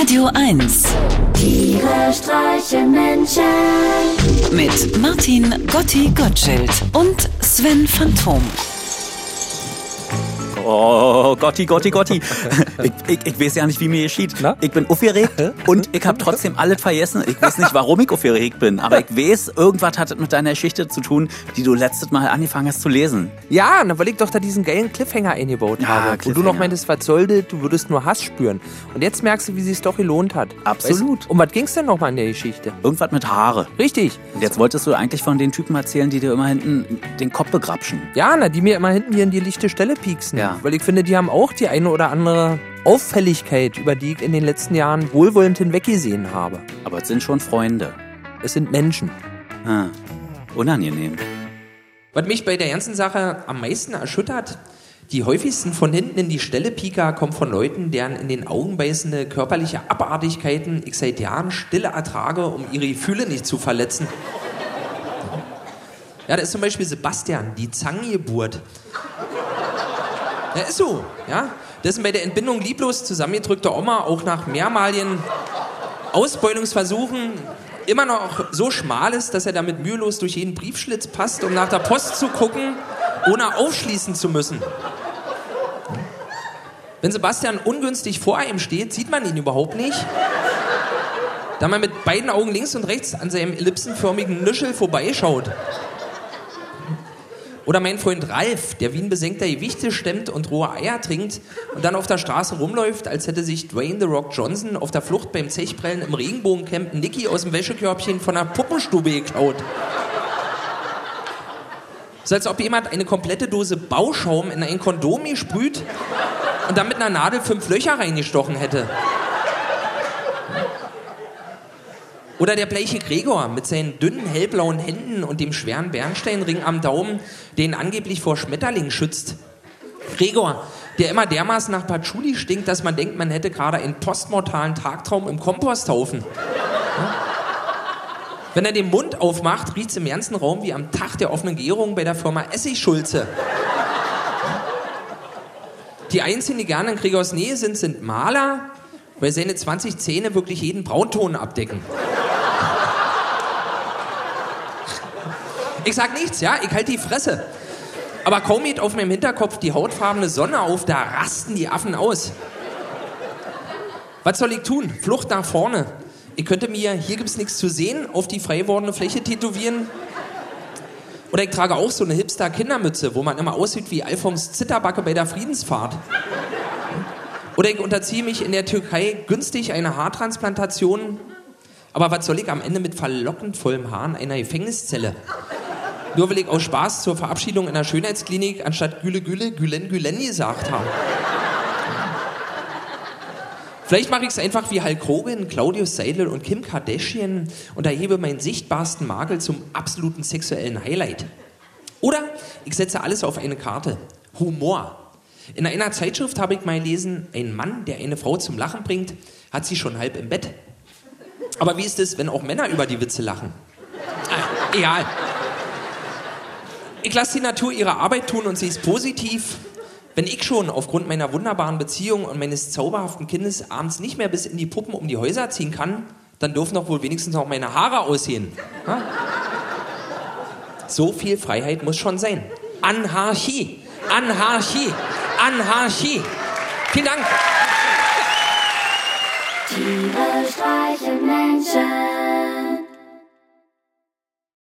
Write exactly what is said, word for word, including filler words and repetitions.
Radio eins. Tiere streichen Menschen. Mit Martin Gotti Gottschild und Sven Phantom. Oh, Gotti, Gotti, Gotti. Ich, ich, ich weiß ja nicht, wie mir geschieht. Na? Ich bin aufgeregt und ich habe trotzdem alles vergessen. Ich weiß nicht, warum ich aufgeregt bin, aber ich weiß, irgendwas hat es mit deiner Geschichte zu tun, die du letztes Mal angefangen hast zu lesen. Ja, na, weil ich doch da diesen geilen Cliffhanger eingebaut Ja, habe. Cliffhanger. Wo du noch meintest, was soll das? Du würdest nur Hass spüren. Und jetzt merkst du, wie es doch gelohnt hat. Absolut. Weißt, um was ging's denn nochmal in der Geschichte? Irgendwas mit Haare. Richtig. Und jetzt wolltest du eigentlich von den Typen erzählen, die dir immer hinten den Kopf begrapschen. Ja, na, die mir immer hinten hier in die lichte Stelle pieksen. Ja. Weil ich finde, die haben auch die eine oder andere Auffälligkeit, über die ich in den letzten Jahren wohlwollend hinweggesehen habe. Aber es sind schon Freunde. Es sind Menschen. Ah, unangenehm. Was mich bei der ganzen Sache am meisten erschüttert, die häufigsten von hinten in die Stelle Pieker kommen von Leuten, deren in den Augen beißende körperliche Abartigkeiten ich seit Jahren stille ertrage, um ihre Gefühle nicht zu verletzen. Ja, da ist zum Beispiel Sebastian, die Zangengeburt. Ja, ist so, ja. Dessen bei der Entbindung lieblos zusammengedrückte Oma auch nach mehrmaligen Ausbeutungsversuchen immer noch so schmal ist, dass er damit mühelos durch jeden Briefschlitz passt, um nach der Post zu gucken, ohne aufschließen zu müssen. Wenn Sebastian ungünstig vor ihm steht, sieht man ihn überhaupt nicht, da man mit beiden Augen links und rechts an seinem ellipsenförmigen Nüschel vorbeischaut. Oder mein Freund Ralf, der wie ein besenkter Gewichte stemmt und rohe Eier trinkt und dann auf der Straße rumläuft, als hätte sich Dwayne The Rock Johnson auf der Flucht beim Zechprellen im Regenbogencamp Nicky aus dem Wäschekörbchen von einer Puppenstube geklaut. So als ob jemand eine komplette Dose Bauschaum in ein Kondom gesprüht und dann mit einer Nadel fünf Löcher reingestochen hätte. Oder der bleiche Gregor mit seinen dünnen, hellblauen Händen und dem schweren Bernsteinring am Daumen, den angeblich vor Schmetterlingen schützt. Gregor, der immer dermaßen nach Patchouli stinkt, dass man denkt, man hätte gerade einen postmortalen Tagtraum im Komposthaufen. Ja? Wenn er den Mund aufmacht, riecht es im ganzen Raum wie am Tag der offenen Gärung bei der Firma Essigschulze. Die einzigen, die gerne in Gregors Nähe sind, sind Maler, weil seine zwanzig Zähne wirklich jeden Braunton abdecken. Ich sag nichts, ja, ich halte die Fresse. Aber kaum geht auf meinem Hinterkopf die hautfarbene Sonne auf, da rasten die Affen aus. Was soll ich tun? Flucht nach vorne. Ich könnte mir, hier gibt's nichts zu sehen, auf die frei wordende Fläche tätowieren. Oder ich trage auch so eine Hipster-Kindermütze, wo man immer aussieht wie Alfons Zitterbacke bei der Friedensfahrt. Oder ich unterziehe mich in der Türkei günstig einer Haartransplantation. Aber was soll ich am Ende mit verlockend vollem Haar in einer Gefängniszelle? Nur weil ich aus Spaß zur Verabschiedung in der Schönheitsklinik anstatt Güle Güle Gülen Gülen gesagt habe. Vielleicht mache ich es einfach wie Hulk Hogan, Claudius Seidel und Kim Kardashian und erhebe meinen sichtbarsten Makel zum absoluten sexuellen Highlight. Oder ich setze alles auf eine Karte. Humor. In einer Zeitschrift habe ich mal gelesen, ein Mann, der eine Frau zum Lachen bringt, hat sie schon halb im Bett. Aber wie ist es, wenn auch Männer über die Witze lachen? Ah, egal. Ich lasse die Natur ihre Arbeit tun und sie ist positiv. Wenn ich schon aufgrund meiner wunderbaren Beziehung und meines zauberhaften Kindes abends nicht mehr bis in die Puppen um die Häuser ziehen kann, dann dürfen doch wohl wenigstens auch meine Haare aussehen. Ha? So viel Freiheit muss schon sein. Anarchie. Anarchie. Anarchie. Vielen Dank. Tiere streichen Menschen.